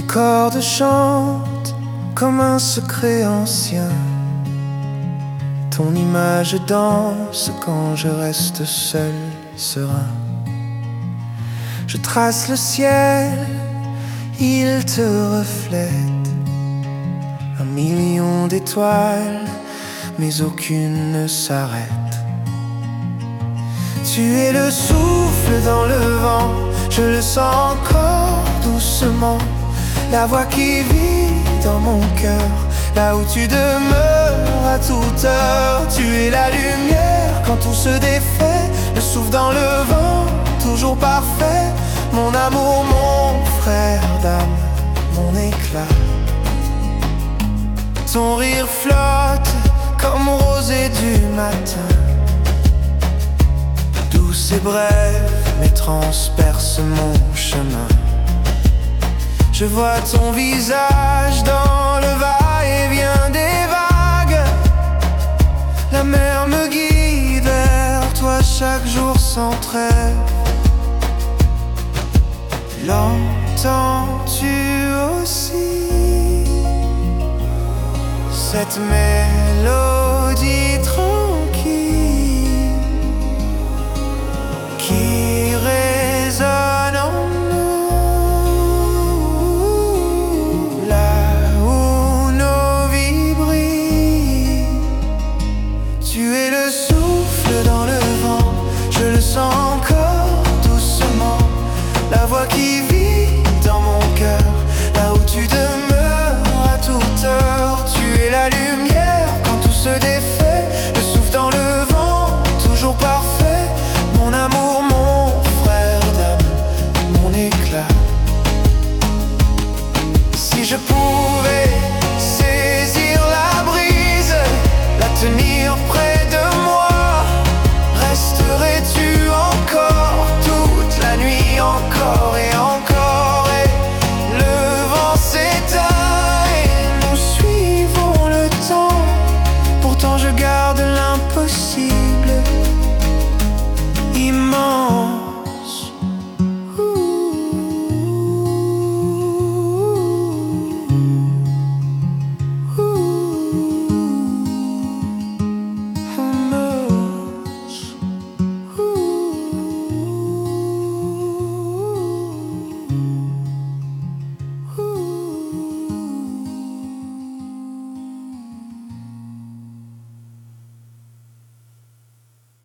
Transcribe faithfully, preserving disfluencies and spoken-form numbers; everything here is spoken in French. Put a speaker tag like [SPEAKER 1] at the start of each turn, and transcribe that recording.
[SPEAKER 1] cordes chantent comme un secret ancien. Ton image danse quand je reste seul, serein. Je trace le ciel, il te reflète. Un million d'étoiles, mais aucune ne s'arrête. Tu es le souffle dans le vent, je le sens encore doucement. La voix qui vit dans mon cœur, là où tu demeures à toute heure. Tu es la lumière quand tout se défait, le souffle dans le vent, toujours parfait. Mon amour, mon frère d'âme, mon éclat. Ton rire flotte comme rosée du matin, douce et brève, mais transperce mon chemin. Je vois ton visage dans le va-et-vient des vagues. La mer me guide vers toi chaque jour sans trêve. L'entends-tu aussi cette mélodie tranquille?